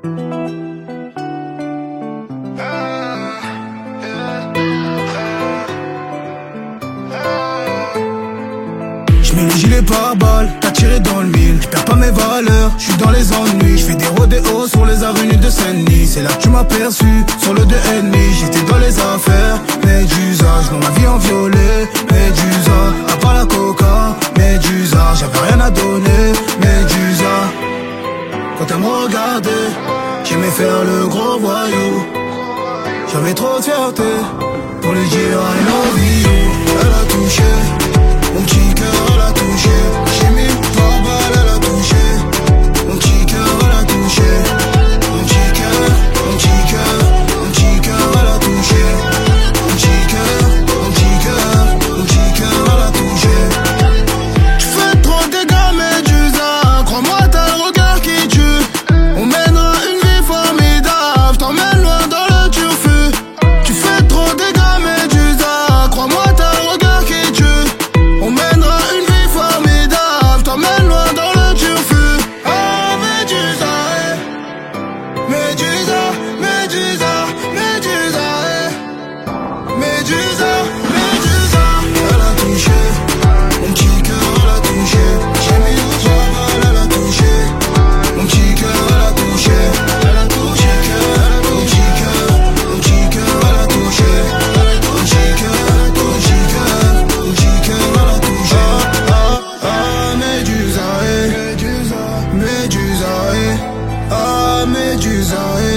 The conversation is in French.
J'mets le gilet pare-balles, t'as tiré dans le mille. J'perds pas mes valeurs, j'suis dans les ennuis. J'fais des rodéos sur les avenues de Seine-Denis. C'est là que tu m'as perçu, sur le 2,5. J'étais dans les affaires, Médusa. Dans ma vie en violet, Médusa. À part la coca, Médusa. J'avais rien à donner, Médusa. Quand elle me regardait, j'aimais faire le gros voyou. J'avais trop de fierté pour lui dire I love you. Elle a touché mon petit cœur, elle a touché. J'ai mis trois balles, elle a touché. Mon petit cœur, elle a touché. Mon petit cœur, mon petit cœur, mon petit cœur, elle a touché. Mon petit cœur, mon petit cœur, mon petit cœur, elle a touché. Tu fais trop de dégâts, Médusa. Crois-moi, t'as le regard qui tue. On mènera une vie formidable. T'emmène loin dans le turfu. Tu fais trop de dégâts, Médusa. Crois-moi, t'as le regard qui tue. On mènera une vie formidable, t'emmène loin dans le turfu. Ah, Médusa, Médusa, Médusa, Médusa, Médusa, Médusa. Elle a touché, mon petit cœur, elle a touché. J'ai mis trois balles, elle a touché. Mon petit cœur, elle a touché. Elle a touché, mon petit cœur, mon petit cœur, elle a touché. Mon petit cœur, mon petit cœur, mon petit cœur, elle a touché. Médusa, Médusa, ah Médusa,